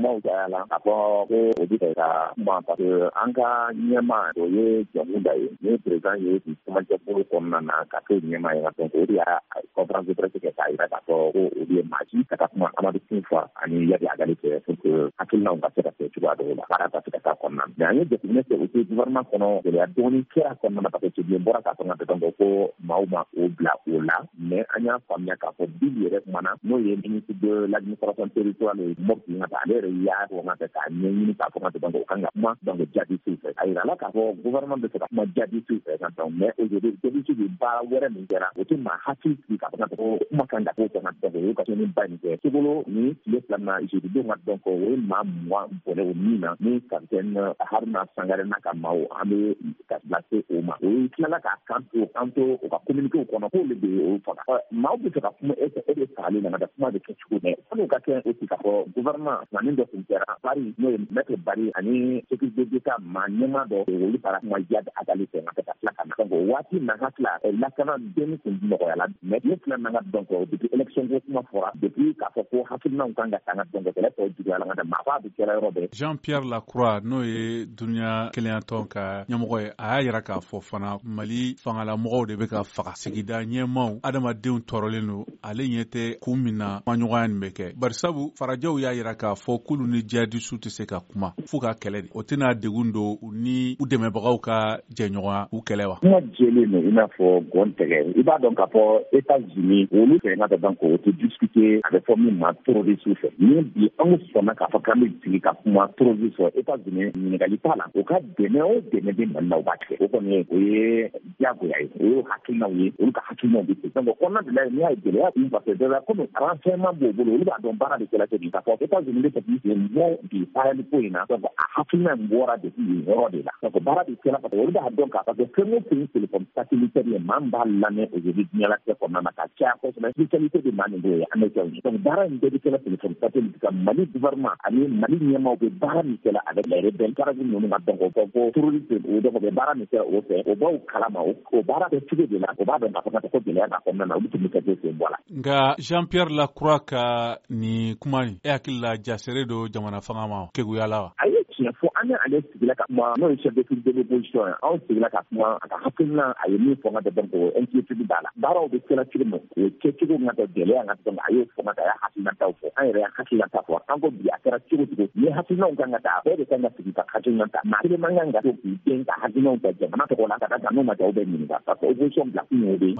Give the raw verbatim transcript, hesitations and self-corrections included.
kumaw cayala k'a fɔ ko o bɛ ka kuma parce que an ka ɲɛma o ye jamu da ye ni président ye bi kumajɛkulu kɔnɔna na ka kɛ ɲɛma ye donc o de y'a conférence de presse kɛ k'a jira k'a fɔ ko o de ye maa si ka taa kuma Amadu Kunfa ani Yadi Agali cɛ pour que hakilinaw ka se ka kɛ cogoya dɔw la baara ka se ka taa kɔnɔna na mais an ye jateminɛ kɛ o tɛ gouvernement kɔnɔ gɛlɛya dɔɔni kɛra kɔnɔna na parce que Tchidien bɔra k'a fɔ ka donc ko maaw ma o bila o la mais an y'a faamuya k'a fɔ Bill yɛrɛ kumana n'o ye ministre de l'administration territoriale Mopti Ngata ale yɛrɛ y'a fɔ ka k'a ɲɛɲini k'a fɔ ka donc o kan ka kuma donc jadisiw fɛ a yira la k'a fɔ gouvernement bɛ se ka kuma jadisiw fɛ ka donc mais aujourd'hui jadisiw de baara wɛrɛ min kɛra o tɛ maa hakili sigi k'a fɔ ka ko kuma kan ka k'o fɛ ka donc o ye ka ni ba nin kɛ Sogolo ni tile filanan jeudi don ka donc o ye maa mugan bɔnɛ o min na ni capitaine Haruna Sangare n'a ka maaw an bɛ ka lase o ma o ye tilala k'a kanto kanto o ka communiqué o kɔnɔ k'olu de y'o faga maaw bɛ fɛ ka kuma e e de fagali nana ka kuma de kɛ cogo dɛ fo ka kɛ o ti ka fɔ gouvernement naani dɔ tun kɛra Bari n'o ye maître Bari ani sécurité d'État maa ɲɛma dɔ olu taara kuma Yadi Agali fɛ ka tila ka na donc o waati na hakila lakana denni tun nɔgɔyala mais ne filɛ na ka donc depuis élection ko kuma fɔra depuis k'a fɔ ko hakilinaw kan ka tanga donc kɛlɛ tɔ juguyala nka maa f'a bɛ kɛra yɔrɔ bɛɛ. Jean-Pierre Lacroix n'o ye duniya keleyatɔn ka ɲɛmɔgɔ ye a y'a yira k'a fɔ fana Mali fangalamɔgɔw de bɛ ka faga sigida ɲɛmaw adamadenw tɔɔrɔlen don ale ɲɛ tɛ kun min na kumaɲɔgɔnya nin bɛ kɛ barisabu farajɛw y'a yira k'a fɔ k'olu ni jihadisiw tɛ se ka kuma f'u ka kɛlɛ de o tɛna degun don u ni u dɛmɛbagaw ka jɛɲɔgɔnya u kɛlɛ wa. Kuma jɛlen don i n'a fɔ gɔn tɛgɛ i b'a dɔn k'a fɔ États-Unis olu fɛ ka donc o tɛ discuter a bɛ fɔ min ma terroriste fɛ ni bi anw sɔnna k'a fɔ k'an bɛ sigi ka kuma terroriste fɛ États-Unis ɲininkali t'a la o ka dɛmɛ o dɛmɛ bɛ Mali la o b'a kɛ o kɔni o ye diyagoya ye o ye hakilinaw ye olu ka hakilinaw bɛ ten donc kɔnɔna de la n'i y'a ye gɛlɛya kun parce que déjà comme renseignement b'o bolo olu b'a dɔn baara de kɛla kɛ bi k'a fɔ États-Unis bɛ fɛ k'i sen bɔ bi Sahel ko in na donc a hakilina in bɔra depuis yen yɔrɔ de la donc baara de kɛla parce que olu b'a dɔn k'a fɔ que fɛn o fɛn ye téléphone satellitaire ye maa min b'a lamɛn aujourd'hui diɲɛlatigɛ kɔnɔna na ka caya kosɛbɛ spécialité de maa nin b'o ye américain ye donc baara in bɛɛ bɛ kɛla téléphone satellite ka Mali gouvernement ani Mali ɲɛmaaw bɛ baara min kɛla avec les rebelles karabi ninnu ka donc o fɔ ko terroriste o donc bɛ baara min kɛla o fɛ o b'aw kalama o baara kɛ cogo de la o b'a dɔn k'a fɔ ko gɛlɛya b'a kɔnɔna na olu tun bɛ kɛ sen bɔ la. Nka Jean-Pierre Lacroix ka nin kuma nin e hakili la jasere don jamana fanga ma keguya la wa. A ye tiɲɛ fɔ an ni ale sigila ka kuma n'o ye chef de file de l'opposition ye anw sigila ka kuma a ka hakilina a ye min fɔ ka donc o inquiétude b'a la baaraw bɛ kɛla cogo min o ye kɛcogo min ka gɛlɛya ka donc a y'o fɔ ka a y'a hakilinataw fɔ an yɛrɛ y'a hakilinata fɔ an ko bi a kɛra cogo cogo ni hakilinaw kan ka taa bɛɛ de kan ka sigi ka hakilinata maa kelen man kan ka to k'i den ka hakilinaw ta jamana tɔgɔ la ka da kan n'o ma ja o bɛ ɲininka parce que opposition bila kun y'o de ye